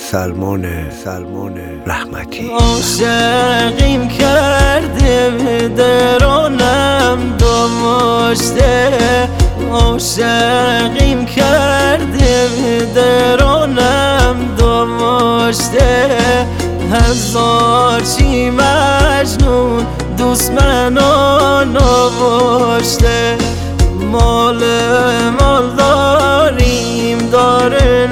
سلمان رحمتی. عاشقیم کرده درونم دو مشته، عاشقیم کرده درونم دو مشته. هزار چی مجنون دوست منو نوشته. مال داریم داره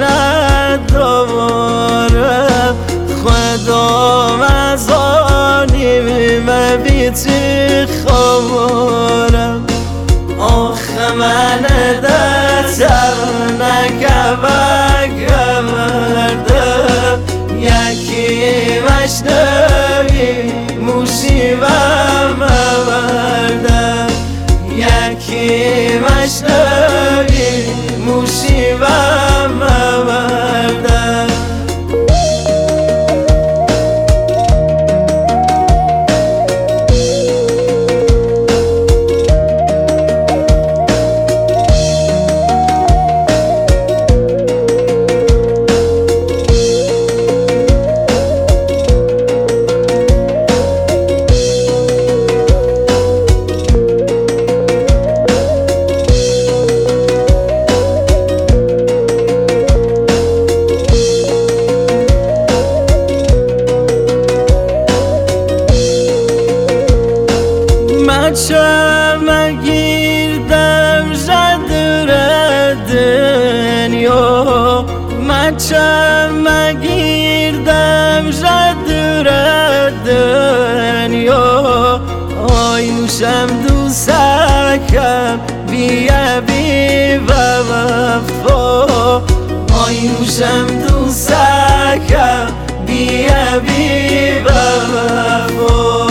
نداره، خدا مزانیم مبیتی خبرم. آخه من دتر نگورده، یکی مشنوی موشی و مورده، یکی مشنوی موشی و مورده. چم گیردم جدر دنیا، من چم گیردم جدر دنیا. آی نوشم دوستکم بیا بی وفا، آی نوشم دوستکم بیا بی وفا.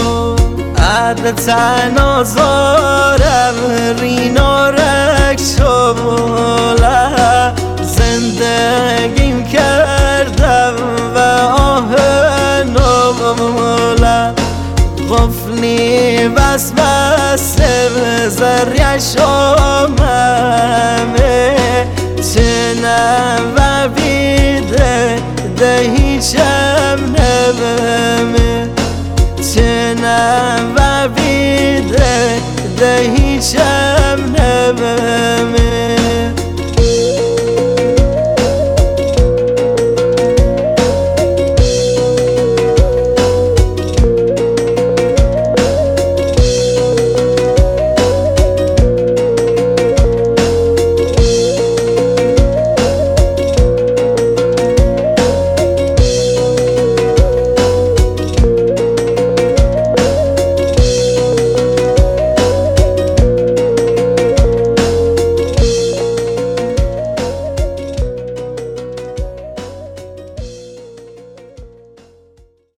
تنازارم رینارک شماله، زندگیم کردم و آه نماله. غفلی بس زریش آممه، چنم و بیده ده هیچم نممه، چنم و بیده ده هیچم نممه.